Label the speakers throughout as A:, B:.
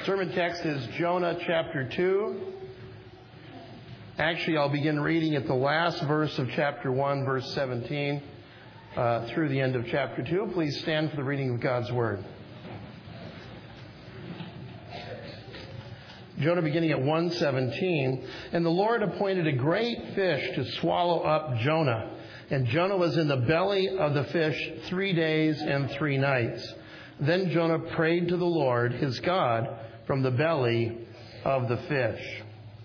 A: Sermon text is Jonah chapter 2. Actually, I'll begin reading at the last verse of chapter 1, verse 17, through the end of chapter 2. Please stand for the reading of God's Word. Jonah beginning at 1:17. And the Lord appointed a great fish to swallow up Jonah. And Jonah was in the belly of the fish 3 days and 3 nights. Then Jonah prayed to the Lord, his God, from the belly of the fish,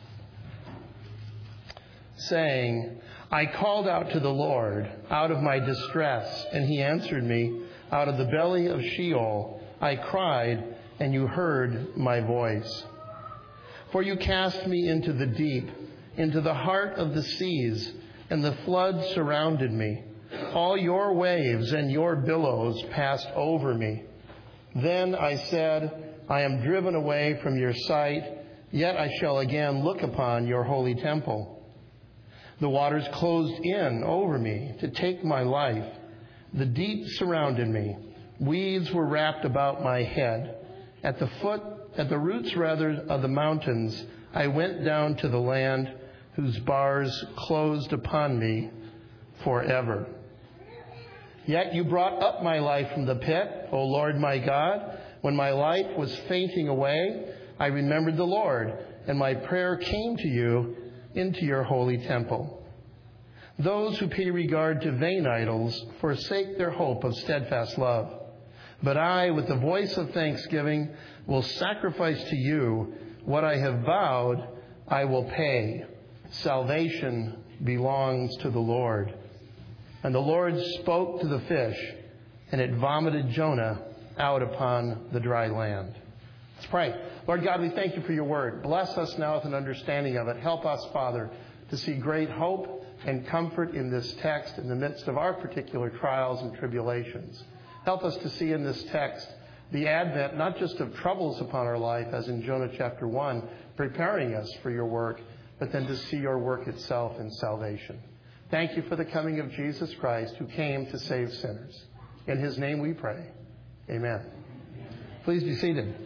A: saying, I called out to the Lord out of my distress, and he answered me. Out of the belly of Sheol I cried, and you heard my voice. For you cast me into the deep, into the heart of the seas, and the flood surrounded me. All your waves and your billows passed over me. Then I said, I am driven away from your sight, yet I shall again look upon your holy temple. The waters closed in over me to take my life. The deep surrounded me. Weeds were wrapped about my head. At the roots of the mountains, I went down to the land whose bars closed upon me forever. Yet you brought up my life from the pit, O Lord my God. When my life was fainting away, I remembered the Lord, and my prayer came to you into your holy temple. Those who pay regard to vain idols forsake their hope of steadfast love. But I, with the voice of thanksgiving, will sacrifice to you what I have vowed I will pay. Salvation belongs to the Lord. And the Lord spoke to the fish, and it vomited Jonah out upon the dry land. Let's pray. Lord God, we thank you for your word. Bless us now with an understanding of it. Help us, Father, to see great hope and comfort in this text in the midst of our particular trials and tribulations. Help us to see in this text the advent, not just of troubles upon our life, as in Jonah chapter 1, preparing us for your work, but then to see your work itself in salvation. Thank you for the coming of Jesus Christ, who came to save sinners. In his name we pray. Amen. Please be seated.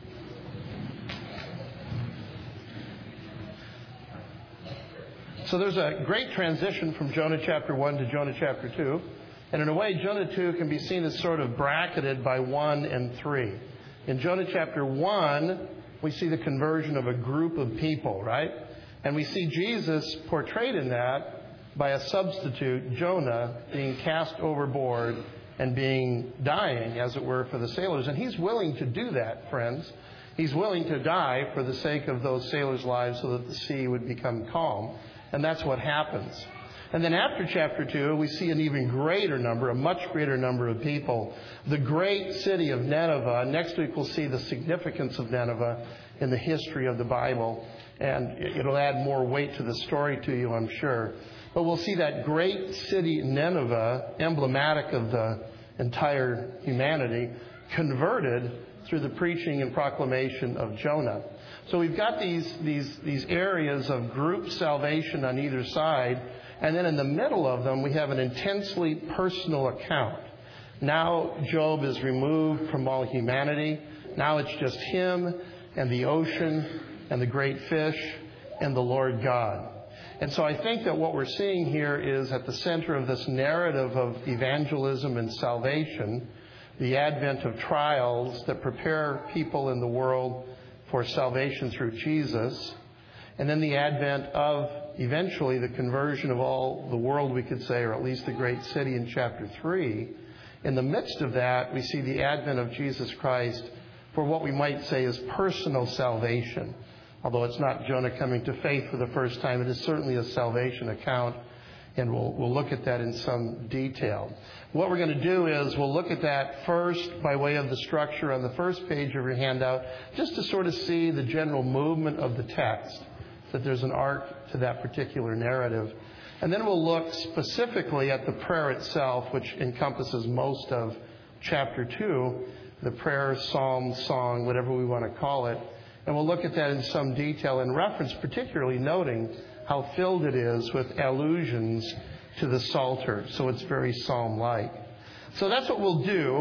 A: So there's a great transition from Jonah chapter 1 to Jonah chapter 2. And in a way, Jonah 2 can be seen as sort of bracketed by 1 and 3. In Jonah chapter 1, we see the conversion of a group of people, right? And we see Jesus portrayed in that by a substitute, Jonah, being cast overboard and dying, as it were, for the sailors. And he's willing to do that, friends. He's willing to die for the sake of those sailors' lives so that the sea would become calm. And that's what happens. And then after chapter 2, we see an even greater number, a much greater number of people. The great city of Nineveh. Next week we'll see the significance of Nineveh in the history of the Bible. And it'll add more weight to the story to you, I'm sure. But we'll see that great city, Nineveh, emblematic of the entire humanity, converted through the preaching and proclamation of Jonah. So we've got these areas of group salvation on either side. And then in the middle of them, we have an intensely personal account. Now Job is removed from all humanity. Now it's just him and the ocean and the great fish and the Lord God. And so I think that what we're seeing here is at the center of this narrative of evangelism and salvation, the advent of trials that prepare people in the world for salvation through Jesus, and then the advent of eventually the conversion of all the world, we could say, or at least the great city in chapter 3. In the midst of that, we see the advent of Jesus Christ for what we might say is personal salvation. Although it's not Jonah coming to faith for the first time, it is certainly a salvation account, and we'll look at that in some detail. What we're going to do is we'll look at that first by way of the structure on the first page of your handout, just to sort of see the general movement of the text, that there's an arc to that particular narrative. And then we'll look specifically at the prayer itself, which encompasses most of chapter 2, the prayer, psalm, song, whatever we want to call it. And we'll look at that in some detail in reference, particularly noting how filled it is with allusions to the Psalter. So it's very psalm-like. So that's what we'll do.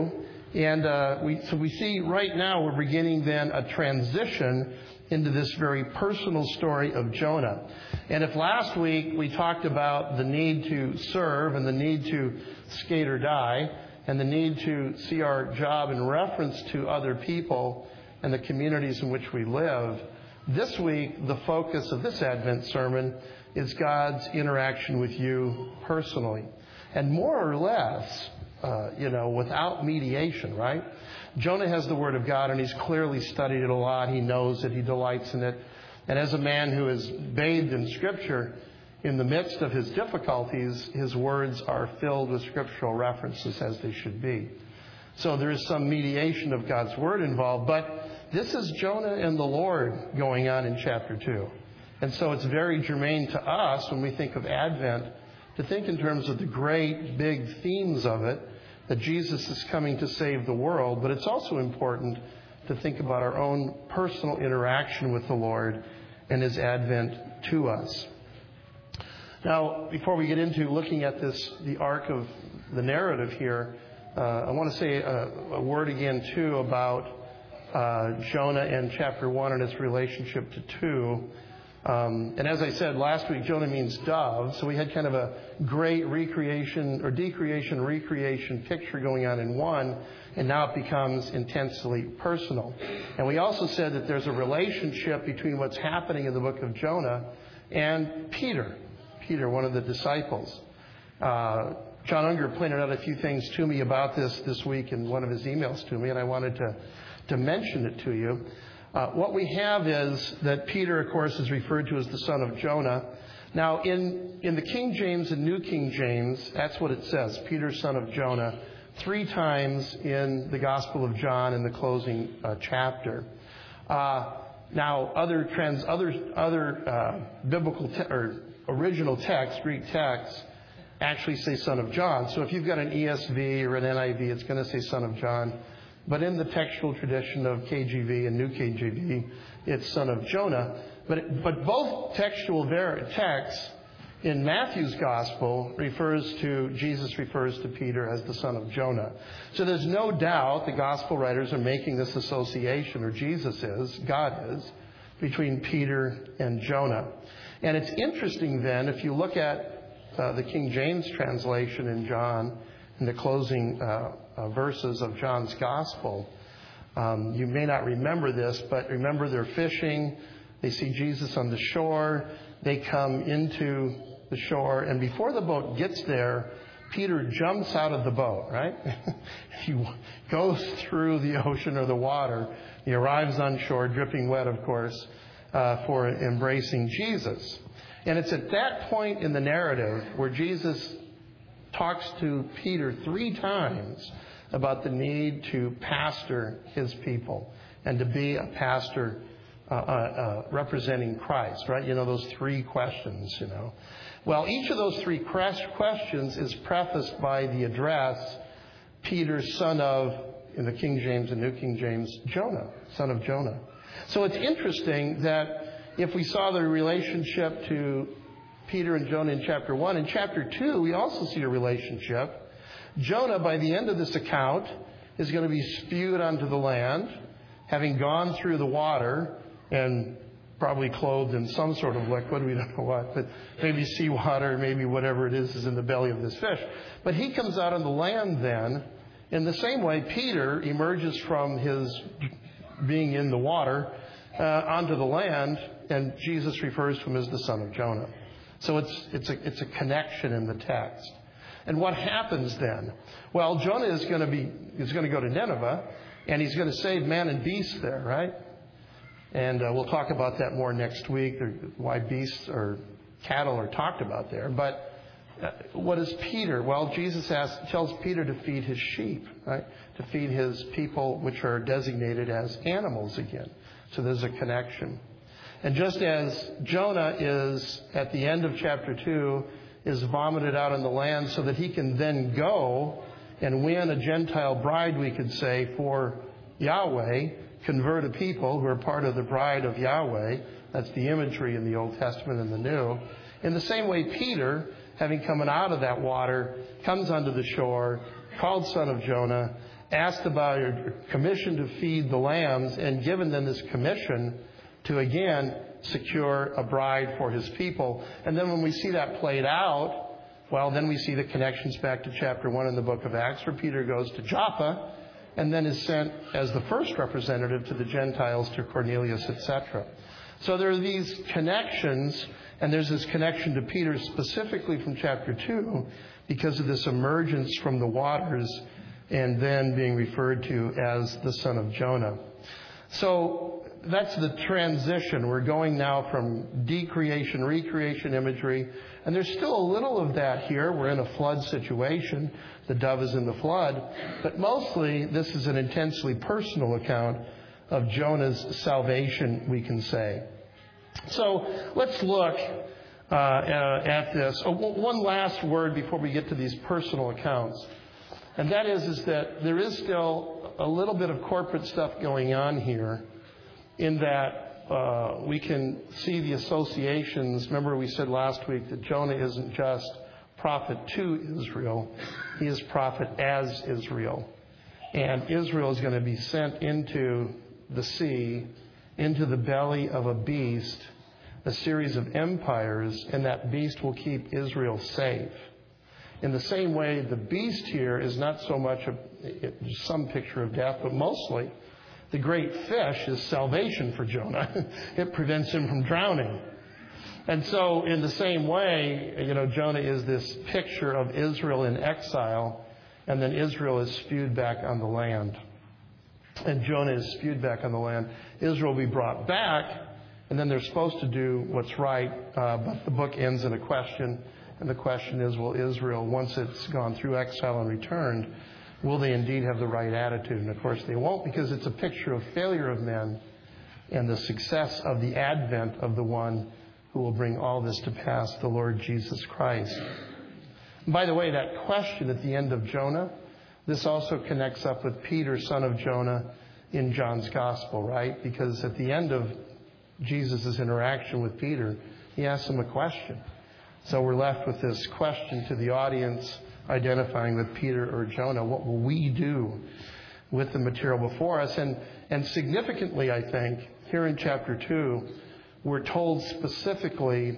A: And so we see right now we're beginning then a transition into this very personal story of Jonah. And if last week we talked about the need to serve and the need to skate or die and the need to see our job in reference to other people and the communities in which we live, this week the focus of this Advent sermon is God's interaction with you personally. And more or less, without mediation, right? Jonah has the Word of God, and he's clearly studied it a lot. He knows it. He delights in it. And as a man who is bathed in Scripture, in the midst of his difficulties, his words are filled with scriptural references as they should be. So there is some mediation of God's Word involved. But this is Jonah and the Lord going on in chapter 2. And so it's very germane to us when we think of Advent to think in terms of the great, big themes of it, that Jesus is coming to save the world, but it's also important to think about our own personal interaction with the Lord and His advent to us. Now, before we get into looking at the arc of the narrative here, I want to say a word again, too, about Jonah and chapter 1 and its relationship to 2. And as I said last week, Jonah means dove. So we had kind of a great recreation or decreation, recreation picture going on in 1. And now it becomes intensely personal. And we also said that there's a relationship between what's happening in the book of Jonah and Peter, one of the disciples. John Unger pointed out a few things to me about this week in one of his emails to me, and I wanted to mention it to you. What we have is that Peter, of course, is referred to as the son of Jonah. Now, in the King James and New King James, that's what it says, Peter, son of Jonah, 3 times in the Gospel of John in the closing chapter. Now, other biblical or original texts, Greek texts, actually say son of John. So if you've got an ESV or an NIV, it's going to say son of John. But in the textual tradition of KJV and New KJV, it's son of Jonah. But both textual texts in Matthew's gospel Jesus refers to Peter as the son of Jonah. So there's no doubt the gospel writers are making this association, or Jesus is, God is, between Peter and Jonah. And it's interesting then, if you look at the King James translation in John, in the closing verses of John's Gospel. You may not remember this, but remember they're fishing. They see Jesus on the shore. They come into the shore. And before the boat gets there, Peter jumps out of the boat, right? He goes through the ocean or the water. He arrives on shore, dripping wet, of course, for embracing Jesus. And it's at that point in the narrative where Jesus talks to Peter 3 times about the need to pastor his people and to be a pastor representing Christ, right? You know, those 3 questions, Well, each of those 3 questions is prefaced by the address, Peter, son of, in the King James and New King James, Jonah, son of Jonah. So it's interesting that if we saw the relationship to Peter and Jonah in chapter 1, in chapter 2, we also see a relationship. Jonah, by the end of this account, is going to be spewed onto the land, having gone through the water and probably clothed in some sort of liquid. We don't know what, but maybe seawater, maybe whatever it is in the belly of this fish. But he comes out on the land then. In the same way, Peter emerges from his being in the water onto the land, and Jesus refers to him as the son of Jonah. So it's a connection in the text. And what happens then? Well, Jonah is going to go to Nineveh, and he's going to save man and beast there, right? And we'll talk about that more next week, or why beasts or cattle are talked about there. But what is Peter? Well, Jesus tells Peter to feed his sheep, right? To feed his people, which are designated as animals again. So there's a connection. And just as Jonah is, at the end of chapter 2, is vomited out on the land so that he can then go and win a Gentile bride, we could say, for Yahweh, convert a people who are part of the bride of Yahweh. That's the imagery in the Old Testament and the New. In the same way, Peter, having come out of that water, comes onto the shore, called son of Jonah, asked about or commissioned to feed the lambs and given them this commission to again secure a bride for his people. And then when we see that played out, well, then we see the connections back to chapter 1 in the book of Acts, where Peter goes to Joppa and then is sent as the first representative to the Gentiles, to Cornelius, etc. So there are these connections, and there's this connection to Peter specifically from chapter 2 because of this emergence from the waters and then being referred to as the son of Jonah. So that's the transition. We're going now from decreation, recreation imagery, and there's still a little of that here. We're in a flood situation. The dove is in the flood. But mostly, this is an intensely personal account of Jonah's salvation, we can say. So let's look at this. One last word before we get to these personal accounts. And that is that there is still a little bit of corporate stuff going on here in that we can see the associations. Remember we said last week that Jonah isn't just prophet to Israel. He is prophet as Israel. And Israel is going to be sent into the sea, into the belly of a beast, a series of empires, and that beast will keep Israel safe. In the same way, the beast here is not so much some picture of death, but mostly the great fish is salvation for Jonah. It prevents him from drowning. And so in the same way, Jonah is this picture of Israel in exile, and then Israel is spewed back on the land. And Jonah is spewed back on the land. Israel will be brought back, and then they're supposed to do what's right, but the book ends in a question. And the question is, will Israel, once it's gone through exile and returned, will they indeed have the right attitude? And of course they won't, because it's a picture of failure of men and the success of the advent of the one who will bring all this to pass, the Lord Jesus Christ. And by the way, that question at the end of Jonah, this also connects up with Peter, son of Jonah, in John's Gospel, right? Because at the end of Jesus' interaction with Peter, he asks him a question. So we're left with this question to the audience, identifying with Peter or Jonah. What will we do with the material before us? And significantly, I think, here in chapter 2, we're told specifically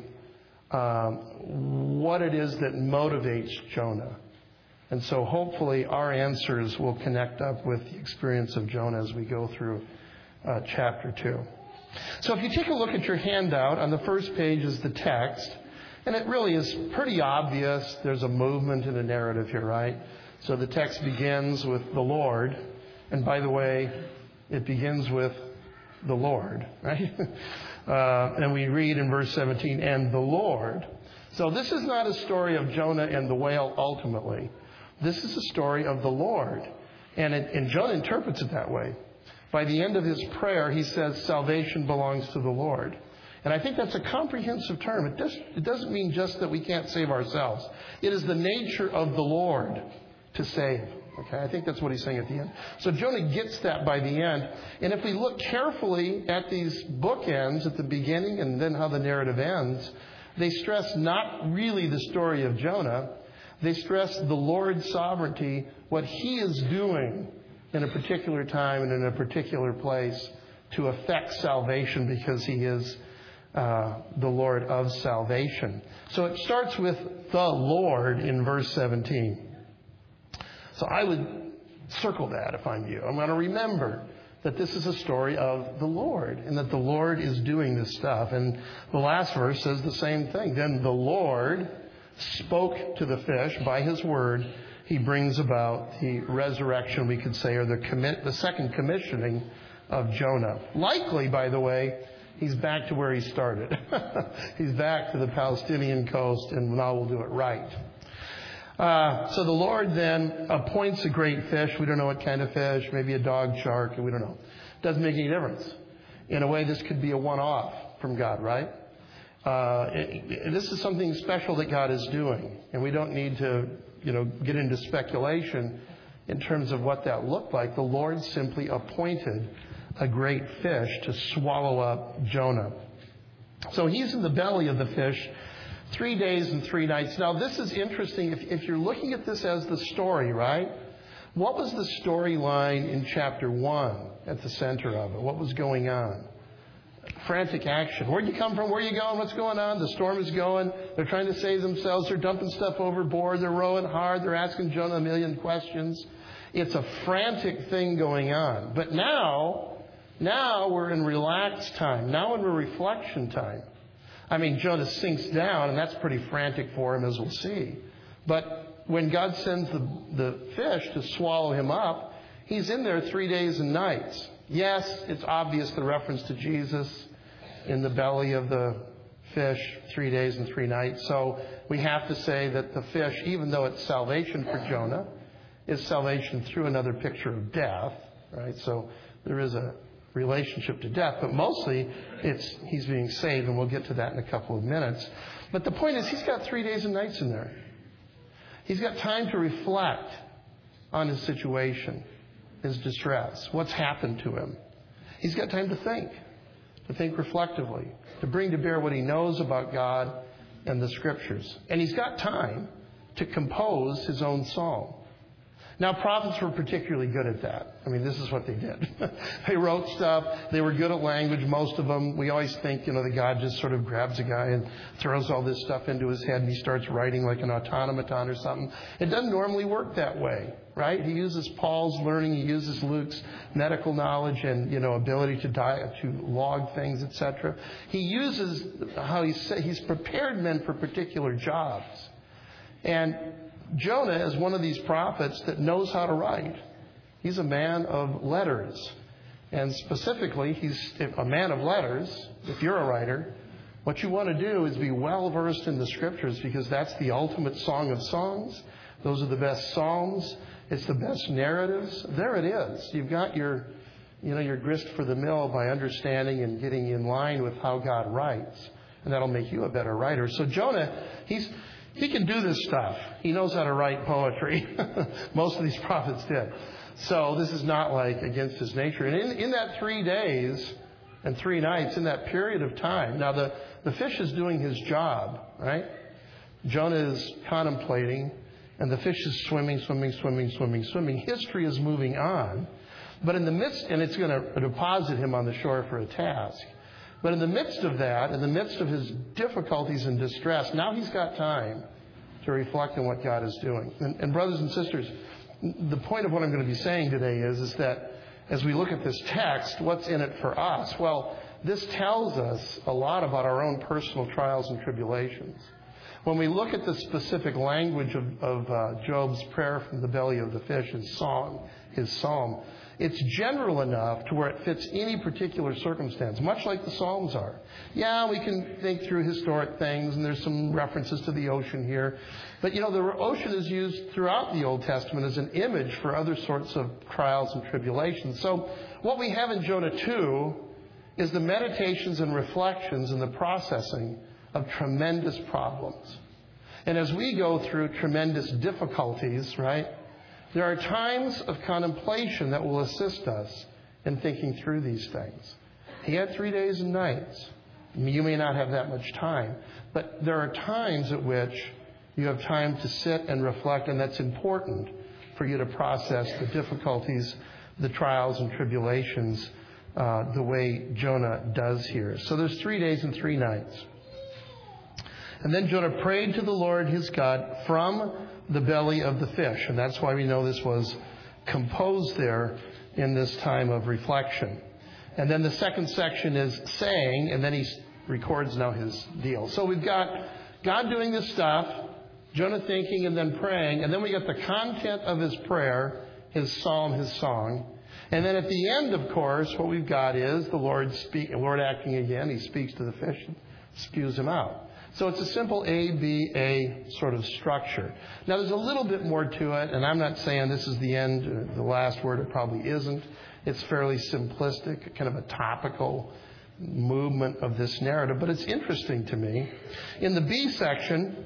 A: what it is that motivates Jonah. And so hopefully our answers will connect up with the experience of Jonah as we go through chapter 2. So if you take a look at your handout, on the first page is the text. And it really is pretty obvious. There's a movement in the narrative here, right? So the text begins with the Lord. And by the way, it begins with the Lord, right? And we read in verse 17, and the Lord. So this is not a story of Jonah and the whale ultimately. This is a story of the Lord. And Jonah interprets it that way. By the end of his prayer, he says, salvation belongs to the Lord. And I think that's a comprehensive term. It doesn't mean just that we can't save ourselves. It is the nature of the Lord to save. Okay, I think that's what he's saying at the end. So Jonah gets that by the end. And if we look carefully at these bookends at the beginning and then how the narrative ends, they stress not really the story of Jonah. They stress the Lord's sovereignty, what he is doing in a particular time and in a particular place to effect salvation, because he is the Lord of salvation. So it starts with the Lord in verse 17. So I would circle that if I'm you. I'm going to remember that this is a story of the Lord and that the Lord is doing this stuff. And the last verse says the same thing. Then the Lord spoke to the fish by his word. He brings about the resurrection, we could say, or the second commissioning of Jonah. Likely, by the way, he's back to where he started. He's back to the Palestinian coast, and now we'll do it right. So the Lord then appoints a great fish. We don't know what kind of fish, maybe a dog, shark, we don't know. Doesn't make any difference. In a way, this could be a one-off from God, right? This is something special that God is doing, and we don't need to, get into speculation in terms of what that looked like. The Lord simply appointed a great fish to swallow up Jonah. So he's in the belly of the fish 3 days and 3 nights. Now, this is interesting. If you're looking at this as the story, right? What was the storyline in chapter 1 at the center of it? What was going on? Frantic action. Where'd you come from? Where are you going? What's going on? The storm is going. They're trying to save themselves. They're dumping stuff overboard. They're rowing hard. They're asking Jonah a million questions. It's a frantic thing going on. But now we're in relaxed time. Now we're in reflection time. I mean, Jonah sinks down, and that's pretty frantic for him, as we'll see. But when God sends the fish to swallow him up, he's in there 3 days and nights. Yes, it's obvious the reference to Jesus in the belly of the fish, 3 days and 3 nights. So we have to say that the fish, even though it's salvation for Jonah, is salvation through another picture of death, right? So there is a relationship to death, but mostly he's being saved, and we'll get to that in a couple of minutes. But the point is, he's got 3 days and nights in there. He's got time to reflect on his situation, his distress, what's happened to him. He's got time to think reflectively, to bring to bear what he knows about God and the Scriptures. And he's got time to compose his own psalm. Now, prophets were particularly good at that. I mean, this is what they did. They wrote stuff. They were good at language, most of them. We always think, that God just sort of grabs a guy and throws all this stuff into his head and he starts writing like an automaton or something. It doesn't normally work that way, right? He uses Paul's learning. He uses Luke's medical knowledge and, ability to log things, etc. He uses how he's prepared men for particular jobs. And Jonah is one of these prophets that knows how to write. He's a man of letters. And specifically, he's a man of letters. If you're a writer, what you want to do is be well versed in the Scriptures, because that's the ultimate song of songs. Those are the best psalms. It's the best narratives. There it is. You've got your grist for the mill by understanding and getting in line with how God writes. And that'll make you a better writer. So Jonah, he can do this stuff. He knows how to write poetry. Most of these prophets did. So this is not like against his nature. And in that 3 days and 3 nights, in that period of time, now the fish is doing his job, right? Jonah is contemplating, and the fish is swimming. History is moving on. But in the midst, and it's going to deposit him on the shore for a task. But in the midst of that, in the midst of his difficulties and distress, now he's got time to reflect on what God is doing. And brothers and sisters, the point of what I'm going to be saying today is that as we look at this text, what's in it for us? Well, this tells us a lot about our own personal trials and tribulations. When we look at the specific language of Job's prayer from the belly of the fish, his psalm, it's general enough to where it fits any particular circumstance, much like the Psalms are. Yeah, we can think through historic things, and there's some references to the ocean here. But, the ocean is used throughout the Old Testament as an image for other sorts of trials and tribulations. So what we have in Jonah 2 is the meditations and reflections and the processing of tremendous problems. And as we go through tremendous difficulties, right, there are times of contemplation that will assist us in thinking through these things. He had 3 days and nights. You may not have that much time, but there are times at which you have time to sit and reflect, and that's important for you to process the difficulties, the trials and tribulations, the way Jonah does here. So there's 3 days and 3 nights. And then Jonah prayed to the Lord his God from the belly of the fish. And that's why we know this was composed there in this time of reflection. And then the second section is saying, and then he records now his deal. So we've got God doing this stuff, Jonah thinking and then praying, and then we get the content of his prayer, his psalm, his song. And then at the end, of course, what we've got is the Lord acting again. He speaks to the fish and spews him out. So it's a simple A-B-A sort of structure. Now, there's a little bit more to it, and I'm not saying this is the end, the last word. It probably isn't. It's fairly simplistic, kind of a topical movement of this narrative, but it's interesting to me. In the B section,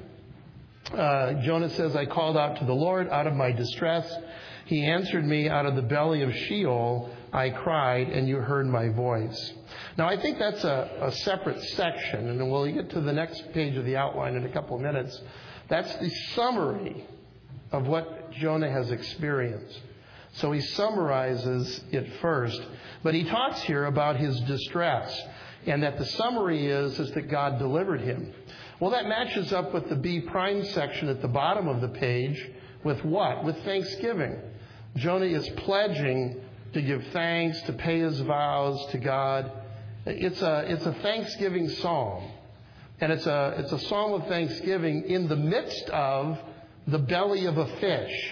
A: Jonah says, I called out to the Lord out of my distress. He answered me out of the belly of Sheol. I cried, and you heard my voice. Now, I think that's a separate section, and we'll get to the next page of the outline in a couple of minutes. That's the summary of what Jonah has experienced. So he summarizes it first. But he talks here about his distress, and that the summary is that God delivered him. Well, that matches up with the B prime section at the bottom of the page with what? With thanksgiving. Jonah is pledging to give thanks, to pay his vows to God. It's a thanksgiving psalm. And it's a psalm of thanksgiving in the midst of the belly of a fish.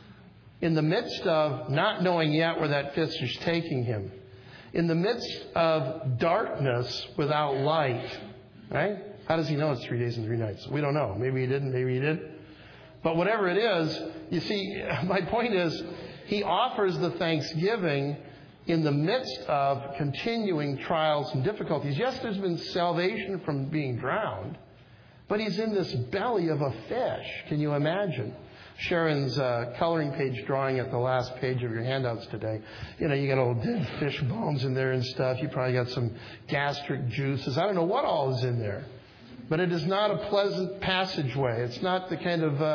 A: In the midst of not knowing yet where that fish is taking him. In the midst of darkness without light. Right? How does he know it's 3 days and 3 nights? We don't know. Maybe he didn't, maybe he did. But whatever it is, you see, my point is, he offers the thanksgiving in the midst of continuing trials and difficulties. Yes, there's been salvation from being drowned, but he's in this belly of a fish. Can you imagine? Sharon's coloring page drawing at the last page of your handouts today. You know, you got old dead fish bones in there and stuff. You probably got some gastric juices. I don't know what all is in there. But it is not a pleasant passageway. It's not the kind of,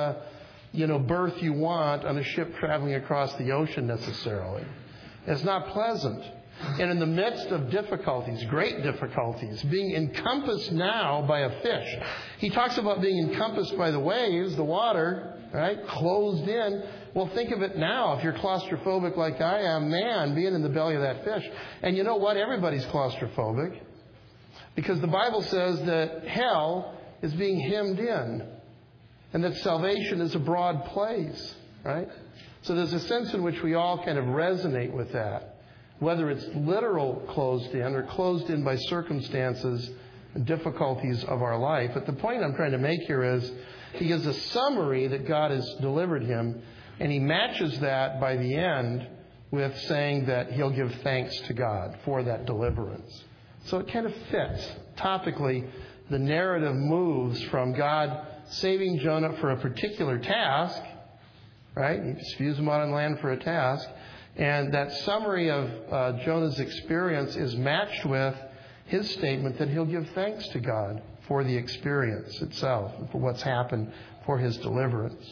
A: berth you want on a ship traveling across the ocean necessarily. It's not pleasant. And in the midst of difficulties, great difficulties, being encompassed now by a fish. He talks about being encompassed by the waves, the water, right? Closed in. Well, think of it now. If you're claustrophobic like I am, man, being in the belly of that fish. And you know what? Everybody's claustrophobic. Because the Bible says that hell is being hemmed in. And that salvation is a broad place, right? So there's a sense in which we all kind of resonate with that. Whether it's literal closed in or closed in by circumstances and difficulties of our life. But the point I'm trying to make here is he gives a summary that God has delivered him. And he matches that by the end with saying that he'll give thanks to God for that deliverance. So it kind of fits. Topically, the narrative moves from God saving Jonah for a particular task, right? He spews him out on land for a task. And that summary of Jonah's experience is matched with his statement that he'll give thanks to God for the experience itself, for what's happened, for his deliverance.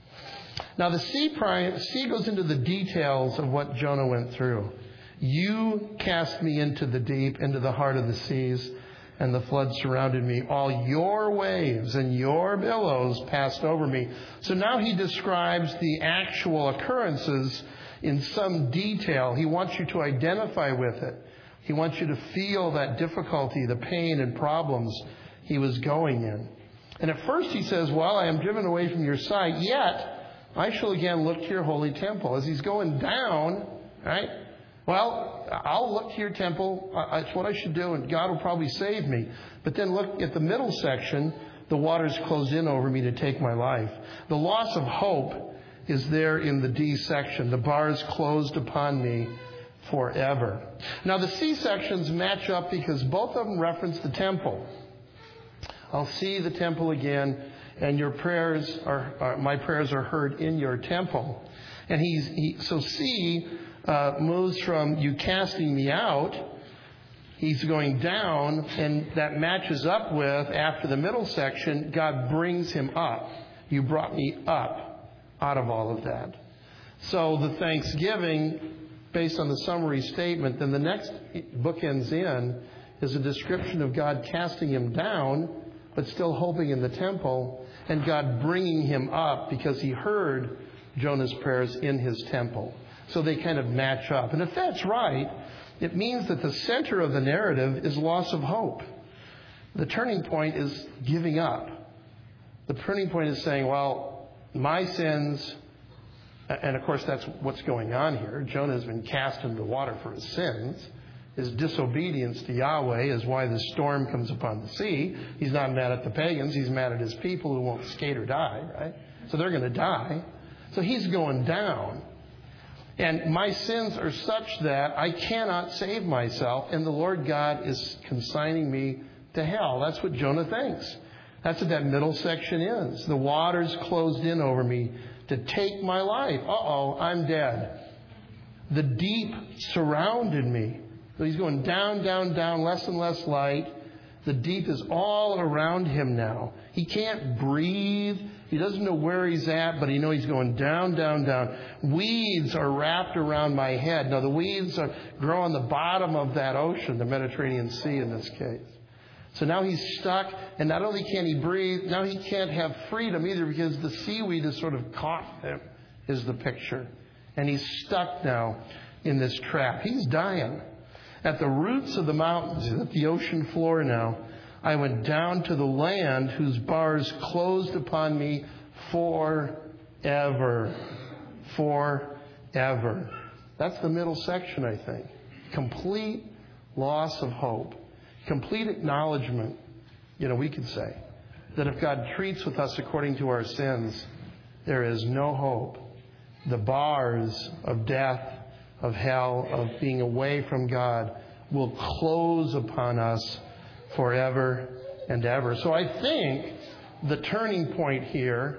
A: Now the C goes into the details of what Jonah went through. You cast me into the deep, into the heart of the seas, and the flood surrounded me. All your waves and your billows passed over me. So now he describes the actual occurrences in some detail. He wants you to identify with it. He wants you to feel that difficulty, the pain and problems he was going in. And at first he says, well, I am driven away from your sight, yet I shall again look to your holy temple. As he's going down, right? Well, I'll look to your temple. It's what I should do, and God will probably save me. But then look at the middle section. The waters closed in over me to take my life. The loss of hope is there in the D section. The bars closed upon me forever. Now, the C sections match up because both of them reference the temple. I'll see the temple again, and your prayers my prayers are heard in your temple. And so C moves from you casting me out. He's going down, and that matches up with, after the middle section, God brings him up. You brought me up out of all of that. So the thanksgiving, based on the summary statement, then the next bookends in is a description of God casting him down, but still hoping in the temple, and God bringing him up because he heard Jonah's prayers in his temple. So they kind of match up. And if that's right, it means that the center of the narrative is loss of hope. The turning point is giving up. The turning point is saying, well, my sins, and of course that's what's going on here. Jonah has been cast into the water for his sins. His disobedience to Yahweh is why the storm comes upon the sea. He's not mad at the pagans. He's mad at his people who won't skate or die, right? So they're going to die. So he's going down. And my sins are such that I cannot save myself, and the Lord God is consigning me to hell. That's what Jonah thinks. That's what that middle section is. The waters closed in over me to take my life. Uh-oh, I'm dead. The deep surrounded me. So he's going down, down, down, less and less light. The deep is all around him now. He can't breathe. He doesn't know where he's at, but he knows he's going down, down, down. Weeds are wrapped around my head. Now, the weeds grow on the bottom of that ocean, the Mediterranean Sea in this case. So now he's stuck, and not only can't he breathe, now he can't have freedom either because the seaweed has sort of caught him, is the picture. And he's stuck now in this trap. He's dying. At the roots of the mountains, at the ocean floor now, I went down to the land whose bars closed upon me forever. Forever. That's the middle section, I think. Complete loss of hope. Complete acknowledgement, we could say, that if God treats with us according to our sins, there is no hope. The bars of death, of hell, of being away from God will close upon us forever and ever. So I think the turning point here,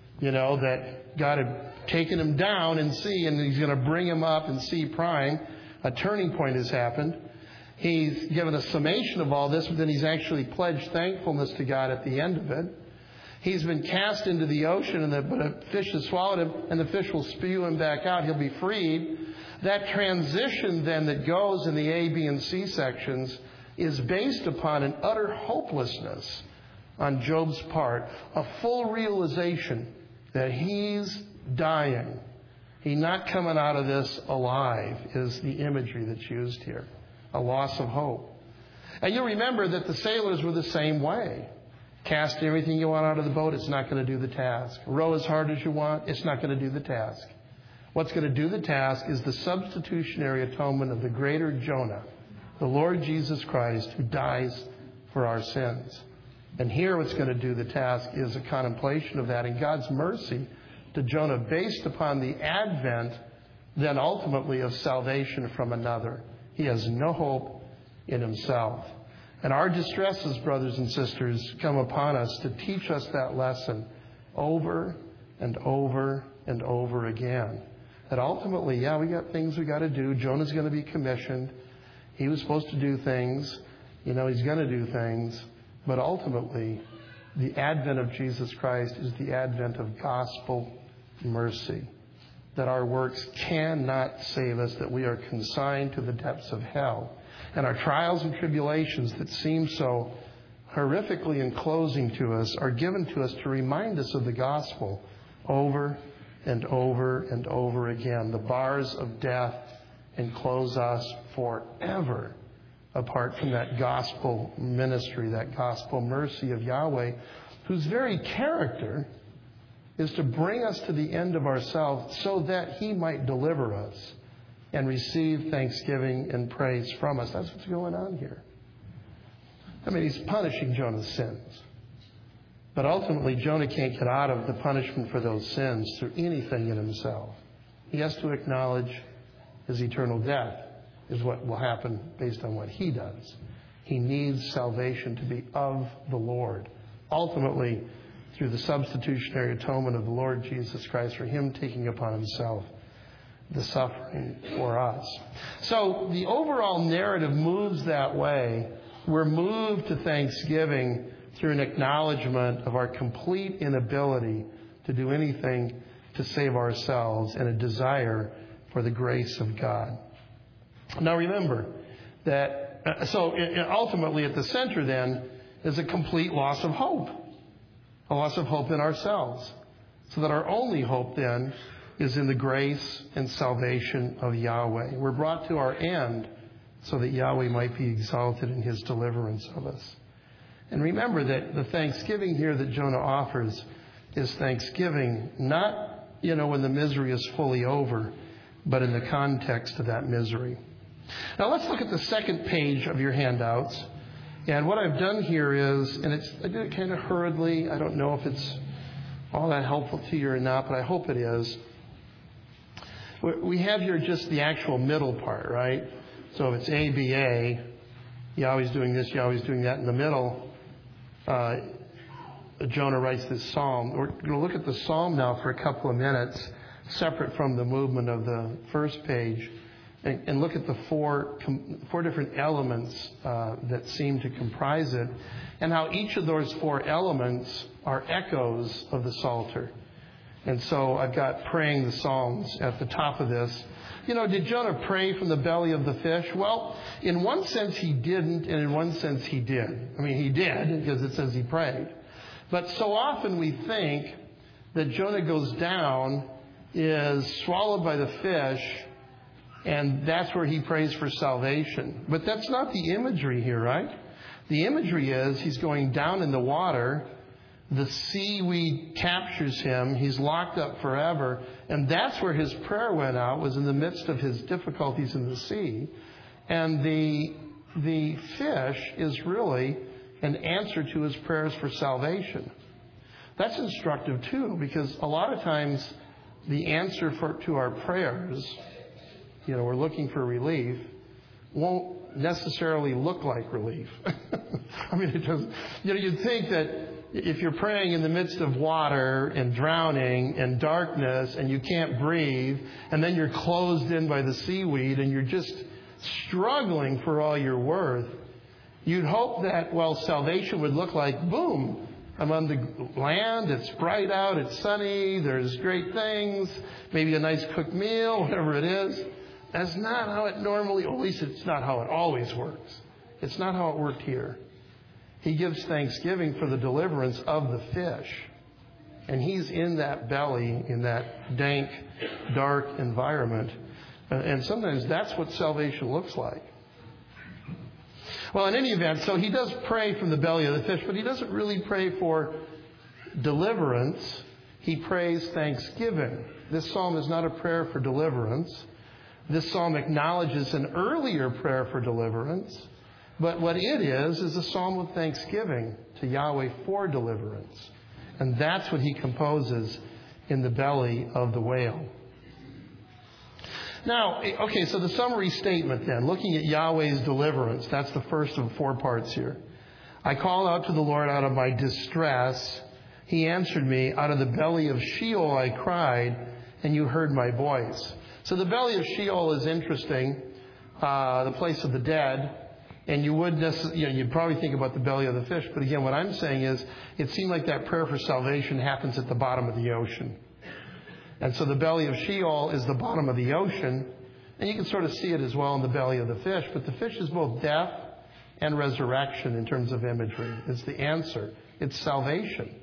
A: that God had taken him down in C and he's going to bring him up in C prime, a turning point has happened. He's given a summation of all this, but then he's actually pledged thankfulness to God at the end of it. He's been cast into the ocean, but a fish has swallowed him, and the fish will spew him back out. He'll be freed. That transition then that goes in the A, B, and C sections is based upon an utter hopelessness on Job's part, a full realization that he's dying. He's not coming out of this alive is the imagery that's used here. A loss of hope. And you'll remember that the sailors were the same way. Cast everything you want out of the boat, it's not going to do the task. Row as hard as you want, it's not going to do the task. What's going to do the task is the substitutionary atonement of the greater Jonah, the Lord Jesus Christ, who dies for our sins. And here what's going to do the task is a contemplation of that and God's mercy to Jonah based upon the advent, then ultimately, of salvation from another. He has no hope in himself. And our distresses, brothers and sisters, come upon us to teach us that lesson over and over and over again. That ultimately, we got things we got to do. Jonah's going to be commissioned. He was supposed to do things. He's going to do things. But ultimately, the advent of Jesus Christ is the advent of gospel mercy. That our works cannot save us, that we are consigned to the depths of hell. And our trials and tribulations that seem so horrifically enclosing to us are given to us to remind us of the gospel over and over and over again. The bars of death enclose us forever apart from that gospel ministry, that gospel mercy of Yahweh, whose very character is to bring us to the end of ourselves so that He might deliver us and receive thanksgiving and praise from us. That's what's going on here. He's punishing Jonah's sins. But ultimately, Jonah can't get out of the punishment for those sins through anything in himself. He has to acknowledge his eternal death is what will happen based on what he does. He needs salvation to be of the Lord. Ultimately, through the substitutionary atonement of the Lord Jesus Christ, for Him taking upon Himself the suffering for us. So the overall narrative moves that way. We're moved to thanksgiving through an acknowledgement of our complete inability to do anything to save ourselves and a desire for the grace of God. Now remember that, ultimately at the center then is a complete loss of hope. A loss of hope in ourselves. So that our only hope then is in the grace and salvation of Yahweh. We're brought to our end so that Yahweh might be exalted in His deliverance of us. And remember that the thanksgiving here that Jonah offers is thanksgiving not, when the misery is fully over, but in the context of that misery. Now let's look at the second page of your handouts. And what I've done here is, I did it kind of hurriedly. I don't know if it's all that helpful to you or not, but I hope it is. We have here just the actual middle part, right? So if it's A, B, A, Yahweh's doing this, Yahweh's doing that. In the middle, Jonah writes this psalm. We're going to look at the psalm now for a couple of minutes, separate from the movement of the first page. and look at the four different elements that seem to comprise it, and how each of those four elements are echoes of the Psalter. And so I've got praying the Psalms at the top of this. Did Jonah pray from the belly of the fish? Well, in one sense he didn't, and in one sense he did. I mean, he did, because it says he prayed. But so often we think that Jonah goes down, is swallowed by the fish, and that's where he prays for salvation. But that's not the imagery here, right? The imagery is he's going down in the water. The seaweed captures him. He's locked up forever. And that's where his prayer went out, was in the midst of his difficulties in the sea. And the fish is really an answer to his prayers for salvation. That's instructive, too, because a lot of times the answer to our prayers, we're looking for relief, won't necessarily look like relief. I mean, it doesn't. You'd think that if you're praying in the midst of water and drowning and darkness and you can't breathe, and then you're closed in by the seaweed and you're just struggling for all you're worth, you'd hope that, salvation would look like, boom, I'm on the land, it's bright out, it's sunny, there's great things, maybe a nice cooked meal, whatever it is. That's not how it normally, or at least it's not how it always works. It's not how it worked here. He gives thanksgiving for the deliverance of the fish. And he's in that belly, in that dank, dark environment. And sometimes that's what salvation looks like. Well, in any event, so he does pray from the belly of the fish, but he doesn't really pray for deliverance. He prays thanksgiving. This psalm is not a prayer for deliverance. This psalm acknowledges an earlier prayer for deliverance. But what it is a psalm of thanksgiving to Yahweh for deliverance. And that's what he composes in the belly of the whale. Now, okay, so the summary statement then, looking at Yahweh's deliverance, that's the first of 4 parts here. I called out to the Lord out of my distress. He answered me. Out of the belly of Sheol I cried, and you heard my voice. So the belly of Sheol is interesting, the place of the dead. And you would you'd probably think about the belly of the fish. But again, what I'm saying is, it seemed like that prayer for salvation happens at the bottom of the ocean. And so the belly of Sheol is the bottom of the ocean. And you can sort of see it as well in the belly of the fish. But the fish is both death and resurrection in terms of imagery. It's the answer. It's salvation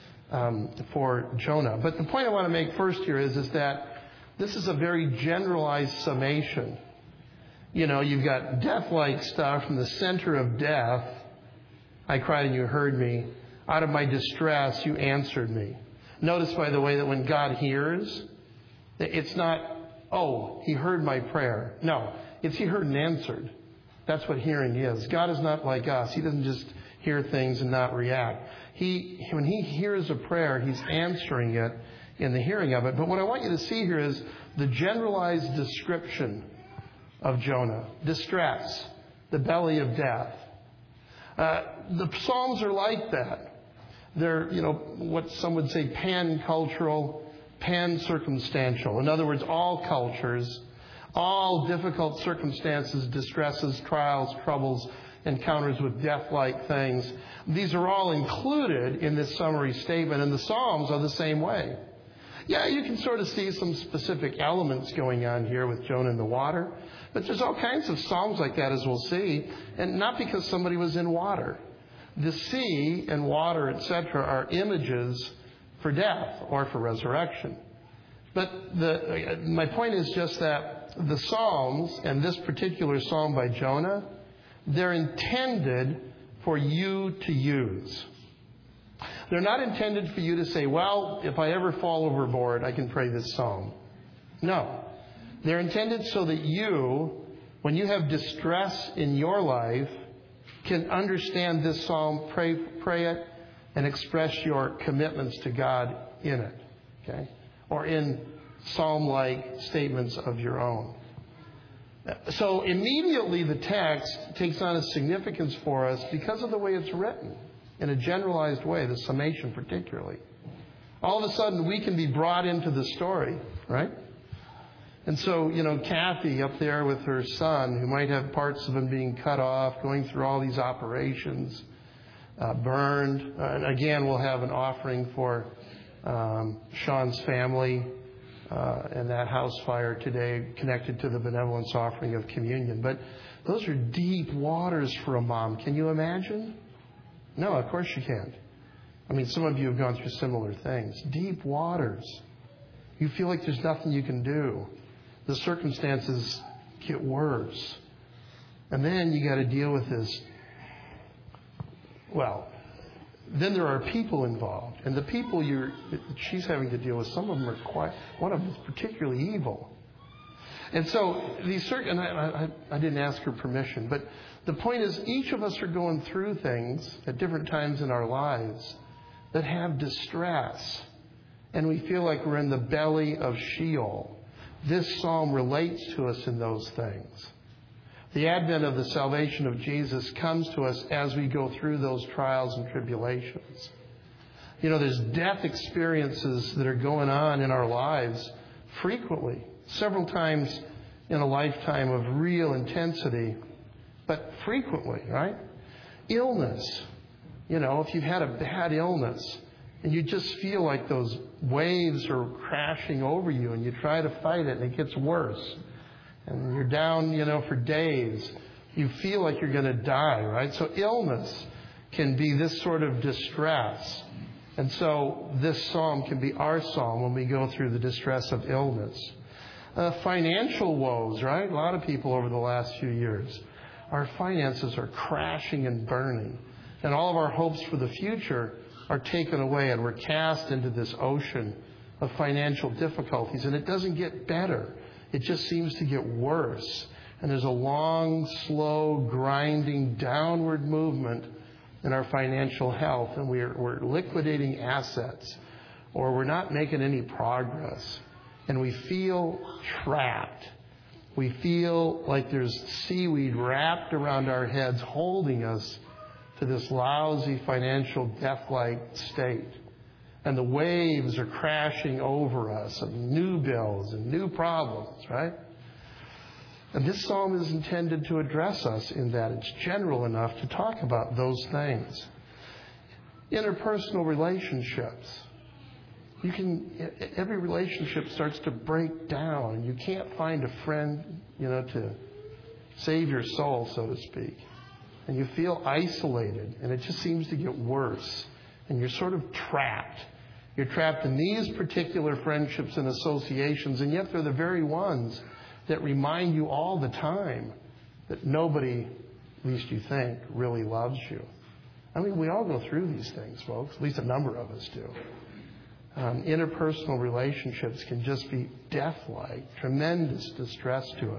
A: for Jonah. But the point I want to make first here is that this is a very generalized summation. You've got death-like stuff from the center of death. I cried and you heard me. Out of my distress, you answered me. Notice, by the way, that when God hears, it's not, he heard my prayer. No, it's he heard and answered. That's what hearing is. God is not like us. He doesn't just hear things and not react. When he hears a prayer, he's answering it in the hearing of it. But what I want you to see here is the generalized description of Jonah. Distress, the belly of death. The Psalms are like that. They're, what some would say pan-cultural, pan-circumstantial. In other words, all cultures, all difficult circumstances, distresses, trials, troubles, encounters with death-like things. These are all included in this summary statement, and the Psalms are the same way. Yeah, you can sort of see some specific elements going on here with Jonah in the water. But there's all kinds of psalms like that, as we'll see, and not because somebody was in water. The sea and water, etc., are images for death or for resurrection. But my point is just that the Psalms, and this particular psalm by Jonah, they're intended for you to use. They're not intended for you to say, if I ever fall overboard, I can pray this psalm. No. They're intended so that you, when you have distress in your life, can understand this psalm, pray it, and express your commitments to God in it. Okay? Or in psalm-like statements of your own. So immediately the text takes on a significance for us because of the way it's written, in a generalized way, the summation particularly. All of a sudden we can be brought into the story, right? And so, Kathy up there with her son, who might have parts of him being cut off, going through all these operations, burned. And again, we'll have an offering for Sean's family and that house fire today connected to the benevolence offering of communion. But those are deep waters for a mom. Can you imagine? No, of course you can't. I mean, some of you have gone through similar things. Deep waters. You feel like there's nothing you can do. The circumstances get worse. And then you got to deal with this. Well, then there are people involved. And the people she's having to deal with, some of them are one of them is particularly evil. And so I didn't ask her permission, but the point is each of us are going through things at different times in our lives that have distress. And we feel like we're in the belly of Sheol. This psalm relates to us in those things. The advent of the salvation of Jesus comes to us as we go through those trials and tribulations. There's death experiences that are going on in our lives frequently, several times in a lifetime of real intensity, but frequently, right? Illness. If you've had a bad illness and you just feel like those waves are crashing over you and you try to fight it and it gets worse. And you're down, for days. You feel like you're going to die, right? So illness can be this sort of distress. And so this psalm can be our psalm when we go through the distress of illness. Financial woes, right? A lot of people over the last few years. Our finances are crashing and burning. And all of our hopes for the future are taken away, and we're cast into this ocean of financial difficulties. And it doesn't get better. It just seems to get worse. And there's a long, slow, grinding downward movement in our financial health. And we're liquidating assets, or we're not making any progress. And we feel trapped. We feel like there's seaweed wrapped around our heads holding us to this lousy financial death-like state. And the waves are crashing over us of new bills and new problems, right? And this psalm is intended to address us in that it's general enough to talk about those things. Interpersonal relationships. Every relationship starts to break down. You can't find a friend, to save your soul, so to speak. And you feel isolated, and it just seems to get worse. And you're sort of trapped. You're trapped in these particular friendships and associations, and yet they're the very ones that remind you all the time that nobody, at least you think, really loves you. I mean, we all go through these things, folks. At least a number of us do. Interpersonal relationships can just be death-like, tremendous distress to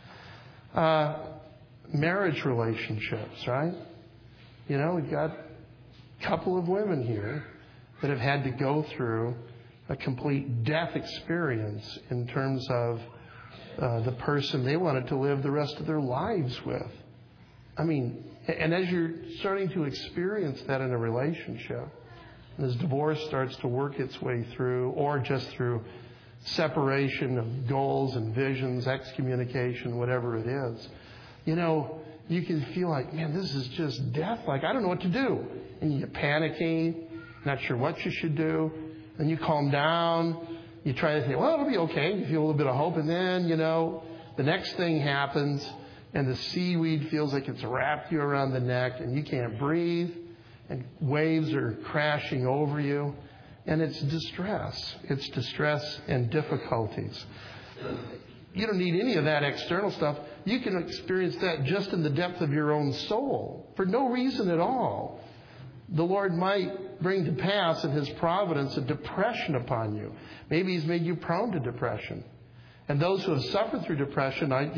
A: us. Marriage relationships, right? We've got a couple of women here that have had to go through a complete death experience in terms of the person they wanted to live the rest of their lives with. I mean, and as you're starting to experience that in a relationship, as divorce starts to work its way through, or just through separation of goals and visions, excommunication, whatever it is, you can feel like, man, this is just death. Like, I don't know what to do. And you get panicky, not sure what you should do. Then you calm down. You try to think, well, it'll be okay. You feel a little bit of hope. And then, the next thing happens, and the seaweed feels like it's wrapped you around the neck, and you can't breathe. And waves are crashing over you. And it's distress. It's distress and difficulties. You don't need any of that external stuff. You can experience that just in the depth of your own soul for no reason at all. The Lord might bring to pass in His providence a depression upon you. Maybe He's made you prone to depression. And those who have suffered through depression, I've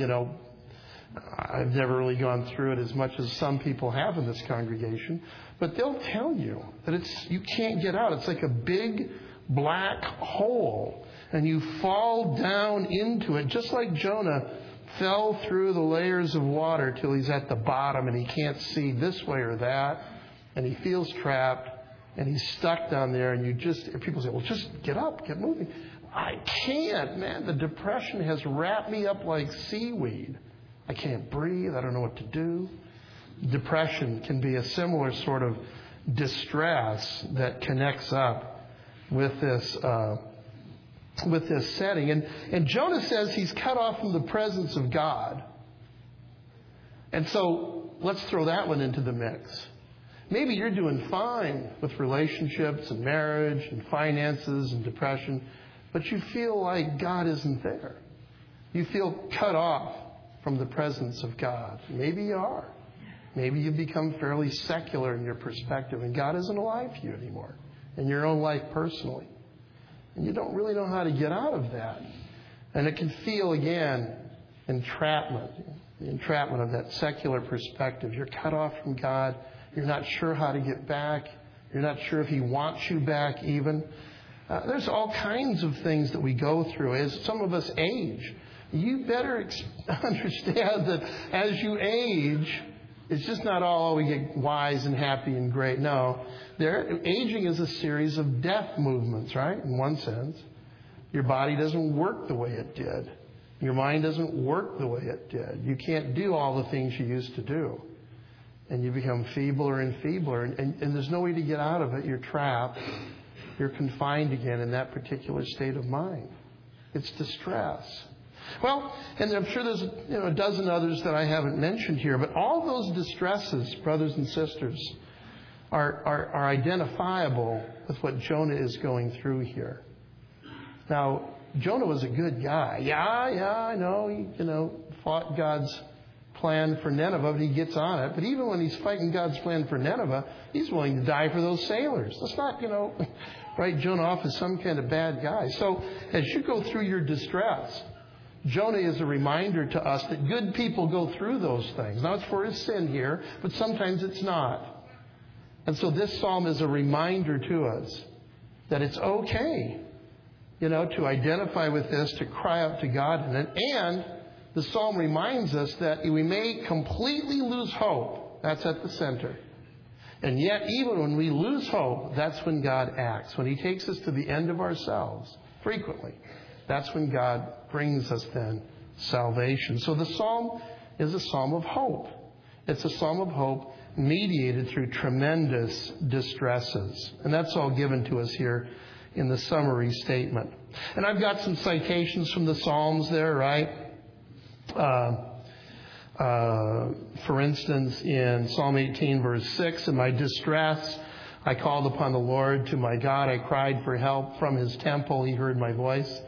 A: never really gone through it as much as some people have in this congregation, but they'll tell you that you can't get out. It's like a big black hole, and you fall down into it, just like Jonah fell through the layers of water till he's at the bottom and he can't see this way or that, and he feels trapped and he's stuck down there. And people say, well, just get up, get moving. I can't, man. The depression has wrapped me up like seaweed. I can't breathe. I don't know what to do. Depression can be a similar sort of distress that connects up with this setting. And Jonah says he's cut off from the presence of God. And so let's throw that one into the mix. Maybe you're doing fine with relationships and marriage and finances and depression, but you feel like God isn't there. You feel cut off from the presence of God. Maybe you are. Maybe you've become fairly secular in your perspective, and God isn't alive to you anymore in your own life personally. And you don't really know how to get out of that. And it can feel, again, entrapment. The entrapment of that secular perspective. You're cut off from God. You're not sure how to get back. You're not sure if He wants you back even. There's all kinds of things that we go through as some of us age. You better understand that as you age, it's just not all we get wise and happy and great. No, aging is a series of death movements, right? In one sense. Your body doesn't work the way it did. Your mind doesn't work the way it did. You can't do all the things you used to do. And you become feebler and feebler. And there's no way to get out of it. You're trapped. You're confined again in that particular state of mind. It's distress. Well, and I'm sure there's a dozen others that I haven't mentioned here, but all those distresses, brothers and sisters, are identifiable with what Jonah is going through here. Now, Jonah was a good guy. Yeah, I know. He, fought God's plan for Nineveh, but he gets on it. But even when he's fighting God's plan for Nineveh, he's willing to die for those sailors. Let's not, write Jonah off as some kind of bad guy. So as you go through your distress, Jonah is a reminder to us that good people go through those things. Now, it's for his sin here, but sometimes it's not. And so this psalm is a reminder to us that it's okay, to identify with this, to cry out to God in it. And the psalm reminds us that we may completely lose hope. That's at the center. And yet, even when we lose hope, that's when God acts. When He takes us to the end of ourselves, frequently, that's when God brings us then salvation. So the psalm is a psalm of hope. It's a psalm of hope mediated through tremendous distresses. And that's all given to us here in the summary statement. And I've got some citations from the Psalms there, right? For instance, in Psalm 18, verse 6, in my distress, I called upon the Lord. To my God, I cried for help. From His temple, He heard my voice.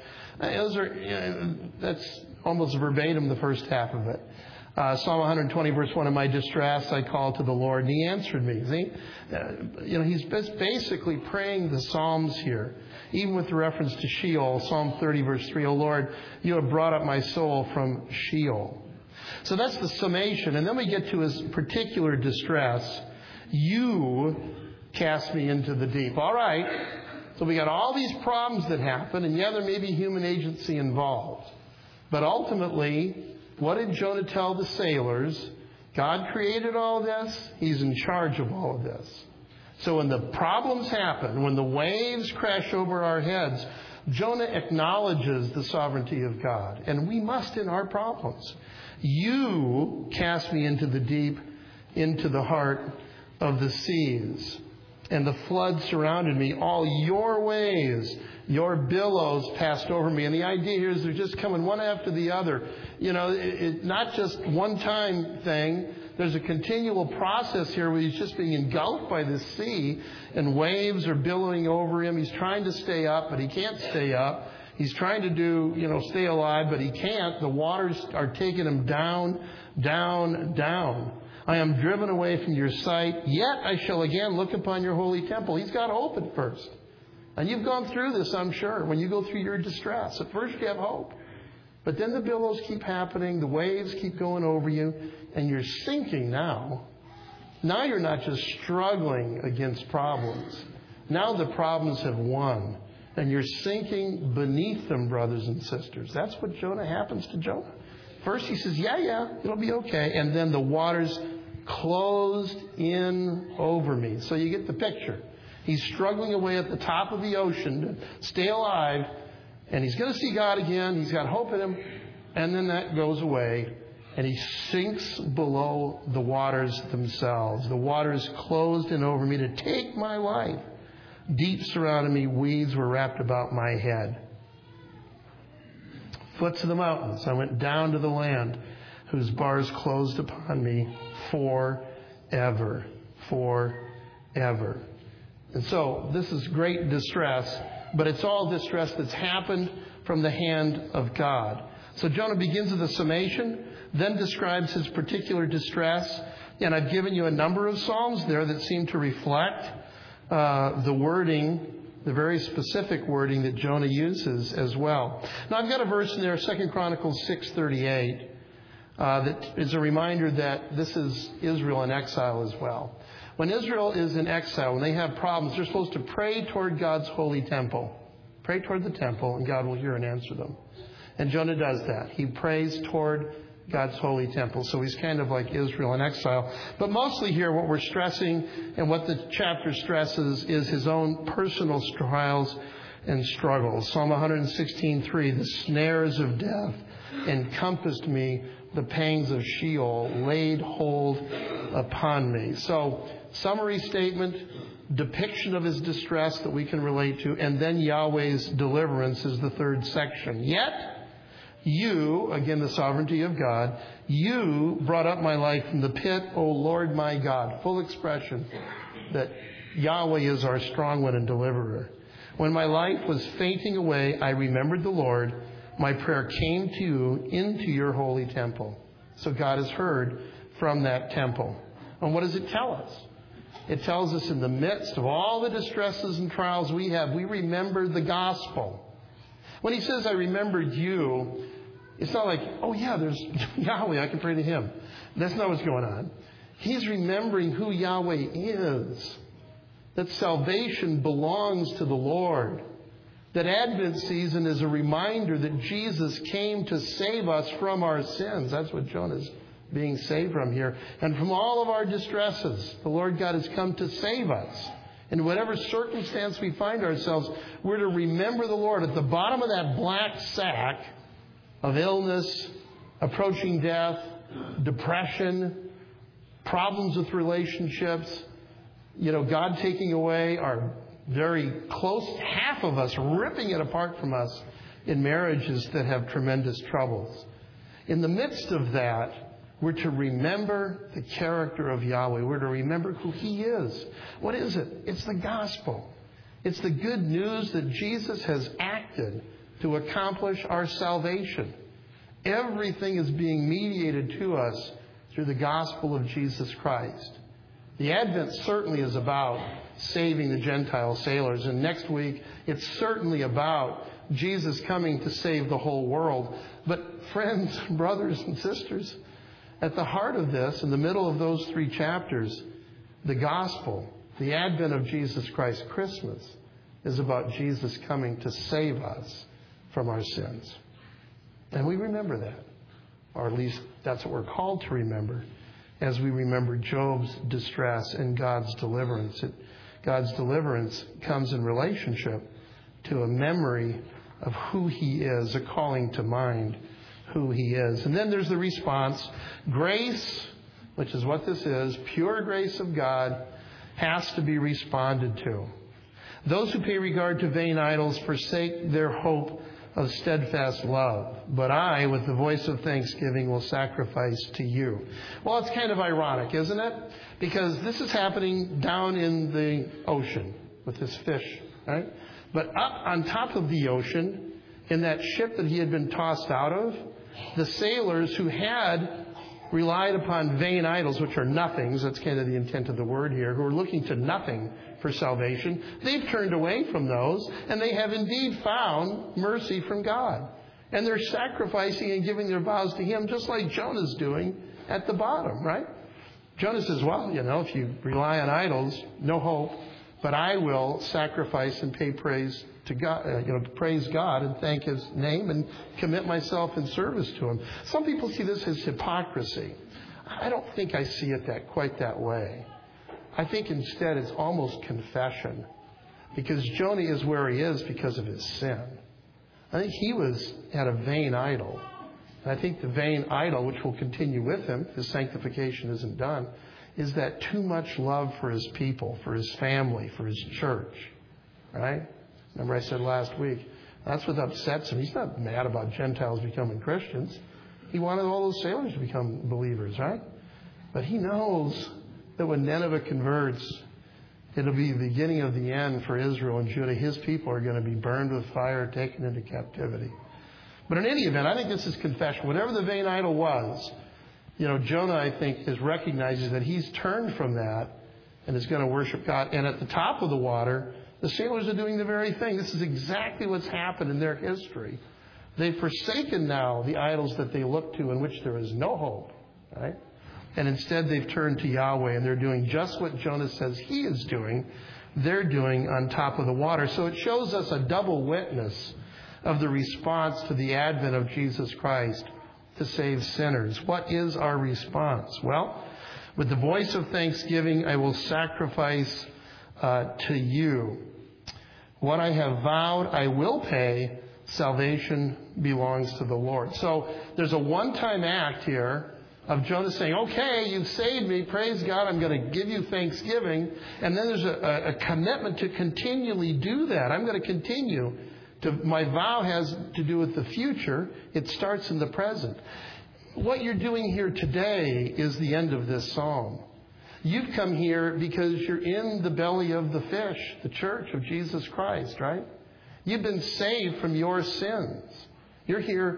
A: That's almost verbatim the first half of it. Psalm 120, verse 1, in my distress, I called to the Lord, and He answered me. See? He's basically praying the Psalms here, even with reference to Sheol. Psalm 30, verse 3, O Lord, You have brought up my soul from Sheol. So that's the summation. And then we get to his particular distress. You cast me into the deep. All right. So we got all these problems that happen, and there may be human agency involved. But ultimately, what did Jonah tell the sailors? God created all this. He's in charge of all of this. So when the problems happen, when the waves crash over our heads, Jonah acknowledges the sovereignty of God. And we must in our problems. You cast me into the deep, into the heart of the seas. And the flood surrounded me. All your waves, your billows passed over me. And the idea here is they're just coming one after the other. It's not just one time thing. There's a continual process here where he's just being engulfed by this sea and waves are billowing over him. He's trying to stay up, but he can't stay up. He's trying to stay alive, but he can't. The waters are taking him down, down, down. I am driven away from your sight, yet I shall again look upon your holy temple. He's got hope at first. And you've gone through this, I'm sure, when you go through your distress. At first you have hope. But then the billows keep happening, the waves keep going over you, and you're sinking now. Now you're not just struggling against problems. Now the problems have won. And you're sinking beneath them, brothers and sisters. That's what happens to Jonah. First he says, yeah, it'll be okay. And then the waters closed in over me. So you get the picture. He's struggling away at the top of the ocean to stay alive. And he's going to see God again. He's got hope in him. And then that goes away. And he sinks below the waters themselves. The waters closed in over me to take my life. Deep surrounded me. Weeds were wrapped about my head. Foot to the mountains. I went down to the land whose bars closed upon me forever. Forever. And so this is great distress, but it's all distress that's happened from the hand of God. So Jonah begins with a summation, then describes his particular distress. And I've given you a number of Psalms there that seem to reflect the wording, the very specific wording that Jonah uses as well. Now I've got a verse in there, 2 Chronicles 6:38, that is a reminder that this is Israel in exile as well. When Israel is in exile, when they have problems, they're supposed to pray toward God's holy temple. Pray toward the temple, and God will hear and answer them. And Jonah does that. He prays toward God's holy temple. So he's kind of like Israel in exile. But mostly here what we're stressing and what the chapter stresses is his own personal trials and struggles. Psalm 116:3, the snares of death encompassed me, the pangs of Sheol laid hold upon me. So, summary statement, depiction of his distress that we can relate to, and then Yahweh's deliverance is the third section. Yet, you, again the sovereignty of God, you brought up my life from the pit, O Lord my God. Full expression that Yahweh is our strong one and deliverer. When my life was fainting away, I remembered the Lord. My prayer came to you into your holy temple. So God has heard from that temple. And what does it tell us? It tells us in the midst of all the distresses and trials we have, we remember the gospel. When he says, I remembered you, it's not like, oh yeah, there's Yahweh, I can pray to him. That's not what's going on. He's remembering who Yahweh is. That salvation belongs to the Lord. That Advent season is a reminder that Jesus came to save us from our sins. That's what Jonah's being saved from here. And from all of our distresses, the Lord God has come to save us. In whatever circumstance we find ourselves, we're to remember the Lord. At the bottom of that black sack of illness, approaching death, depression, problems with relationships, God taking away our very close, half of us, ripping it apart from us in marriages that have tremendous troubles. In the midst of that, we're to remember the character of Yahweh. We're to remember who he is. What is it? It's the gospel. It's the good news that Jesus has acted to accomplish our salvation. Everything is being mediated to us through the gospel of Jesus Christ. The Advent certainly is about saving the Gentile sailors. And next week, it's certainly about Jesus coming to save the whole world. But friends, brothers and sisters, at the heart of this, in the middle of those three chapters, the gospel, the advent of Jesus Christ, Christmas, is about Jesus coming to save us from our sins. And we remember that. Or at least that's what we're called to remember as we remember Job's distress and God's deliverance. God's deliverance comes in relationship to a memory of who he is, a calling to mind who he is. And then there's the response. Grace, which is what this is, pure grace of God, has to be responded to. Those who pay regard to vain idols forsake their hope of steadfast love. But I, with the voice of thanksgiving, will sacrifice to you. Well, it's kind of ironic, isn't it? Because this is happening down in the ocean with this fish, right? But up on top of the ocean, in that ship that he had been tossed out of, the sailors who had relied upon vain idols, which are nothings, that's kind of the intent of the word here, who are looking to nothing for salvation, they've turned away from those, and they have indeed found mercy from God. And they're sacrificing and giving their vows to him, just like Jonah's doing at the bottom, right? Jonah says, well, if you rely on idols, no hope, but I will sacrifice and pay praise to God, praise God and thank his name and commit myself in service to him. Some people see this as hypocrisy. I don't think I see it quite that way. I think instead it's almost confession, because Jonah is where he is because of his sin. I think he had a vain idol. And I think the vain idol, which will continue with him, his sanctification isn't done, is that too much love for his people, for his family, for his church. Right? Remember I said last week, that's what upsets him. He's not mad about Gentiles becoming Christians. He wanted all those sailors to become believers, right? But he knows that when Nineveh converts, it'll be the beginning of the end for Israel and Judah. His people are going to be burned with fire, taken into captivity. But in any event, I think this is confession. Whatever the vain idol was, Jonah, I think, recognizes that he's turned from that and is going to worship God. And at the top of the water, the sailors are doing the very thing. This is exactly what's happened in their history. They've forsaken now the idols that they look to in which there is no hope, right? And instead they've turned to Yahweh, and they're doing just what Jonah says he is doing. They're doing on top of the water. So it shows us a double witness of the response to the advent of Jesus Christ to save sinners. What is our response? Well, with the voice of thanksgiving, I will sacrifice to you. What I have vowed, I will pay. Salvation belongs to the Lord. So there's a one-time act here of Jonah saying, okay, you've saved me. Praise God. I'm going to give you thanksgiving. And then there's a commitment to continually do that. I'm going to continue. My vow has to do with the future. It starts in the present. What you're doing here today is the end of this psalm. You've come here because you're in the belly of the fish, the church of Jesus Christ, right? You've been saved from your sins. You're here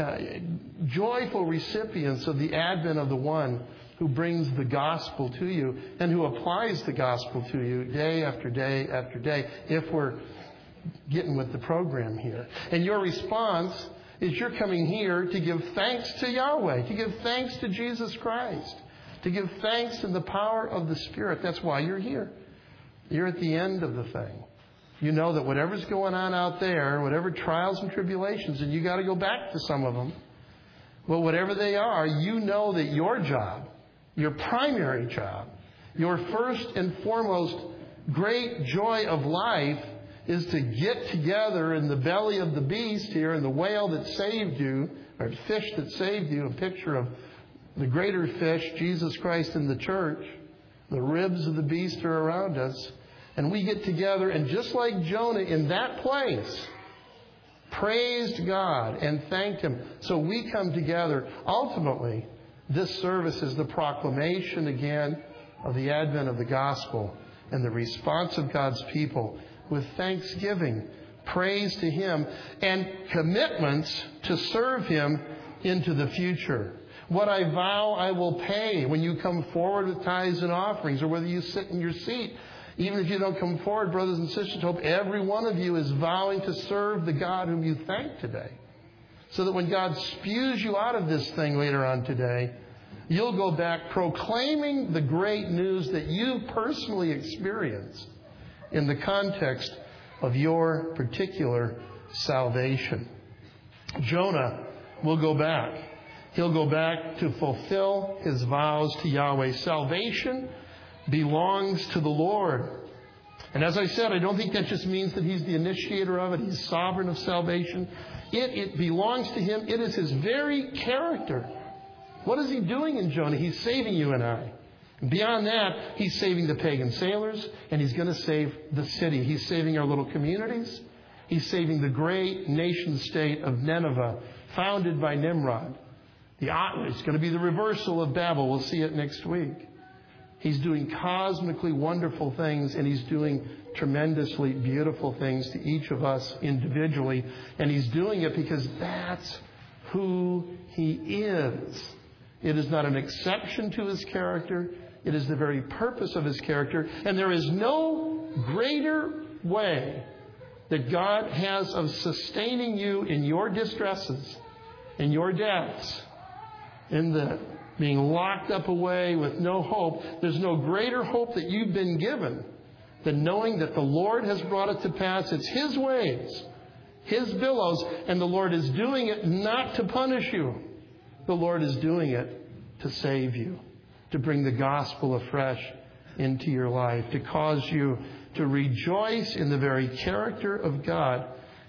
A: joyful recipients of the advent of the one who brings the gospel to you and who applies the gospel to you day after day after day, if we're getting with the program here. And your response is you're coming here to give thanks to Yahweh, to give thanks to Jesus Christ, to give thanks in the power of the Spirit. That's why you're here. You're at the end of the thing. You know that whatever's going on out there, whatever trials and tribulations, and you got to go back to some of them, well, whatever they are, you know that your job, your primary job, your first and foremost great joy of life is to get together in the belly of the beast here, in the whale that saved you, or fish that saved you, a picture of the greater fish, Jesus Christ in the church. The ribs of the beast are around us. And we get together, and just like Jonah in that place, praised God and thanked Him. So we come together. Ultimately, this service is the proclamation again of the advent of the gospel and the response of God's people with thanksgiving, praise to Him, and commitments to serve Him into the future. What I vow, I will pay. When you come forward with tithes and offerings, or whether you sit in your seat, even if you don't come forward, brothers and sisters, hope every one of you is vowing to serve the God whom you thank today. So that when God spews you out of this thing later on today, you'll go back proclaiming the great news that you personally experienced in the context of your particular salvation. Jonah will go back. He'll go back to fulfill his vows to Yahweh. Salvation belongs to the Lord. And as I said, I don't think that just means that He's the initiator of it. He's sovereign of salvation. It belongs to Him. It is His very character. What is He doing in Jonah? He's saving you and I. Beyond that, He's saving the pagan sailors, and He's going to save the city. He's saving our little communities. He's saving the great nation state of Nineveh, founded by Nimrod. It's going to be the reversal of Babel. We'll see it next week. He's doing cosmically wonderful things, and He's doing tremendously beautiful things to each of us individually. And He's doing it because that's who He is. It is not an exception to His character. It is the very purpose of His character. And there is no greater way that God has of sustaining you in your distresses, in your deaths, in the being locked up away with no hope. There's no greater hope that you've been given than knowing that the Lord has brought it to pass. It's His ways, His billows, and the Lord is doing it not to punish you. The Lord is doing it to save you, to bring the gospel afresh into your life, to cause you to rejoice in the very character of God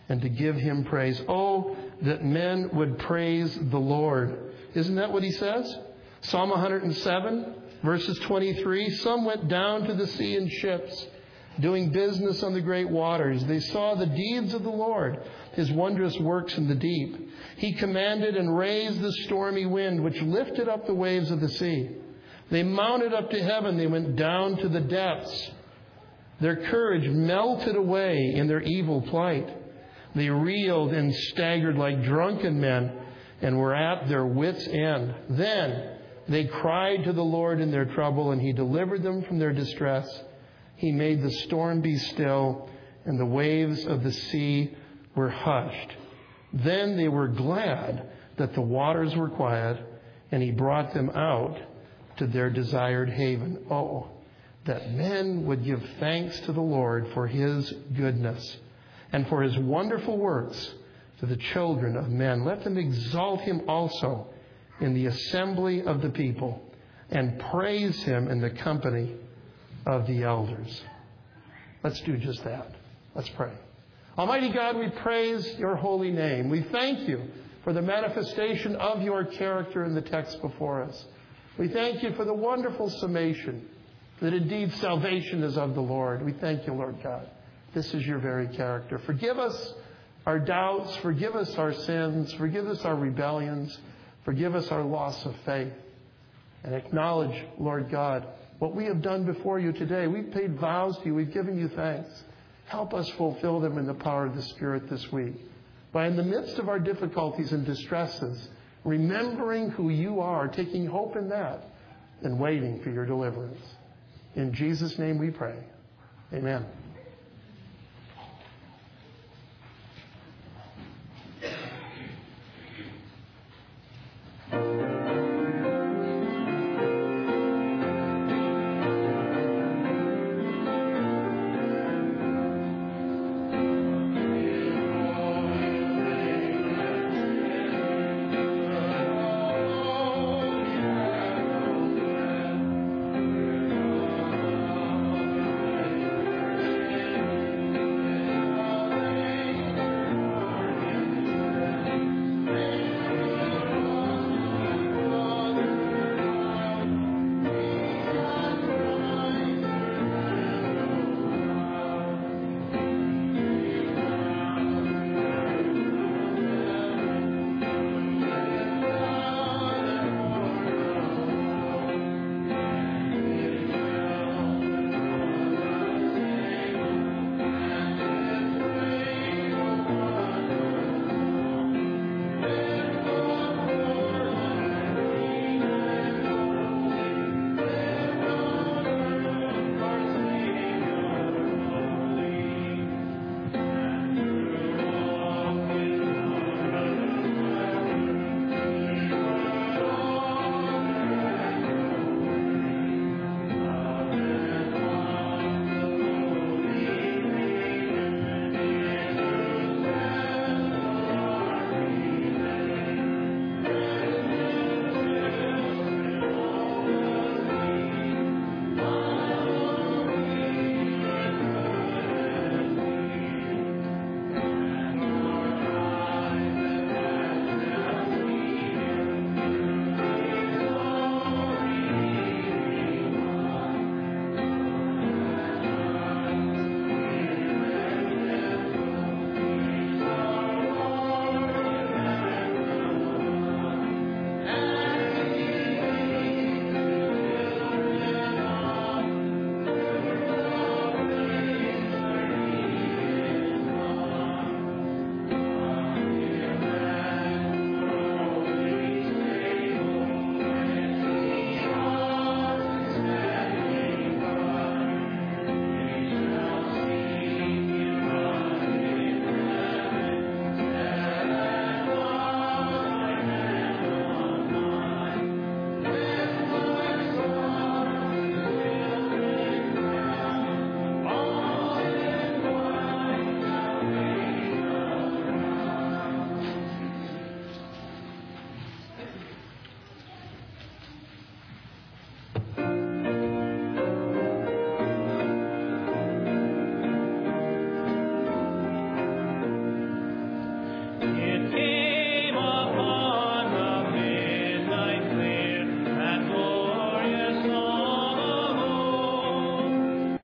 A: and to give him praise. Oh, that men would praise the Lord. Isn't that what he says? Psalm 107, verses 23. Some went down to the sea in ships, doing business on the great waters. They saw the deeds of the Lord, his wondrous works in the deep. He commanded and raised the stormy wind, which lifted up the waves of the sea. They mounted up to heaven. They went down to the depths. Their courage melted away in their evil plight. They reeled and staggered like drunken men and were at their wits' end. Then they cried to the Lord in their trouble, and he delivered them from their distress. He made the storm be still, and the waves of the sea were hushed. Then they were glad that the waters were quiet, and he brought them out to their desired haven. Oh, that men would give thanks to the Lord for his goodness and for his wonderful works to the children of men. Let them exalt him also in the assembly of the people and praise him in the company of the elders. Let's do just that. Let's pray. Almighty God, we praise your holy name. We thank you for the manifestation of your character in the text before us. We thank you for the wonderful summation that indeed salvation is of the Lord. We thank you, Lord God. This is your very character. Forgive us our doubts. Forgive us our sins. Forgive us our rebellions. Forgive us our loss of faith. And acknowledge, Lord God, what we have done before you today. We've paid vows to you. We've given you thanks. Help us fulfill them in the power of the Spirit this week. By in the midst of our difficulties and distresses, remembering who you are, taking hope in that, and waiting for your deliverance. In Jesus' name we pray. Amen.